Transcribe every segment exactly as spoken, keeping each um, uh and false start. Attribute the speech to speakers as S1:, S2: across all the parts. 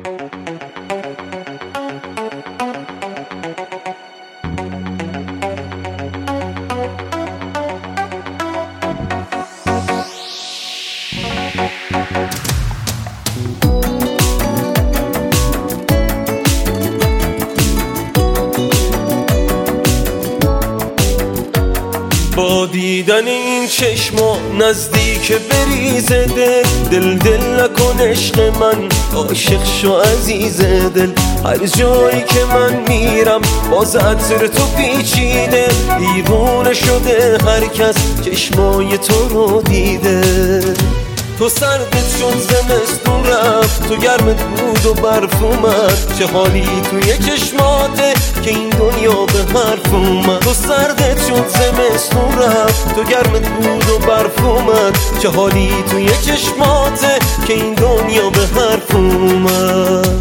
S1: با دیدن این چشما نزدیک بریز دل دل دل نکن عشق من، عاشق شو عزیز دل. هر جایی که من میرم باز عطر تو پیچیده، دیوونه شده هر کس چشمای تو رو دیده. تو سردت شد زمستون رفت، تو گرمت بود و برف اومد، چه حالی توی چشماته که این دنیا به حرف اومد. تو سردت شد زمستون رفت، تو گرمت بود و برف اومد، چه حالی توی چشماته که این دنیا به حرف اومد.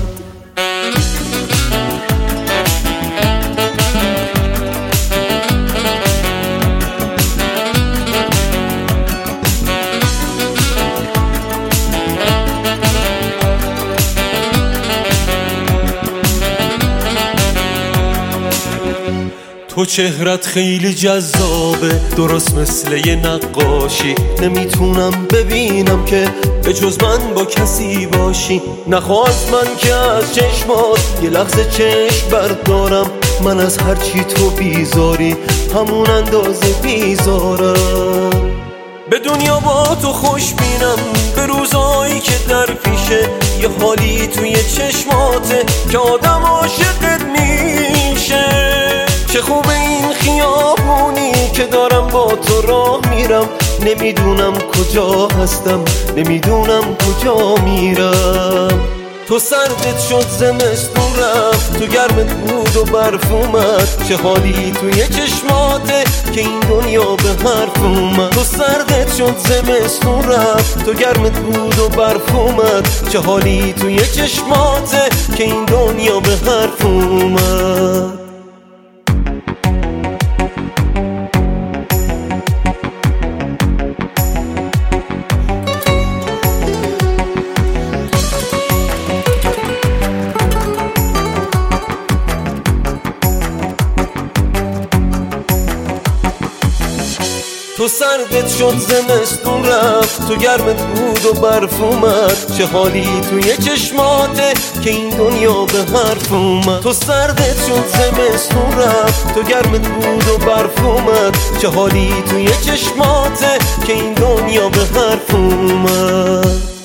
S1: تو چهرت خیلی جذابه، درست مثل یه نقاشی. نمیتونم ببینم که به جز من با کسی باشی. نخواست من که از چشمات یه لحظه چشم بردارم، من از هرچی تو بیزاری همون اندازه بیزارم. به دنیا با تو خوش بینم، به روزایی که در پیشه، یه حالی توی چشماته که آدم عاشقت میشه. چه خوبه این خیابونی که دارم با تو راه میرم، نمیدونم کجا هستم، نمیدونم کجا میرم. تو سردت شد زمستون رفت، تو گرمت بود و برف اومد، چه حالی توی چشماته که این دنیا به حرف اومد. تو سردت شد زمستون رفت، تو گرمت بود و برف اومد، چه حالی توی چشماته که این دنیا به حرف اومد. تو سردت شد زمستون رفت، تو گرمت بود و برف اومد، چه حالی توی چشماته که این دنیا به حرف اومد. تو سردت شد زمستون رفت، تو گرمت بود و برف اومد، چه حالی توی چشماته که این دنیا به حرف اومد.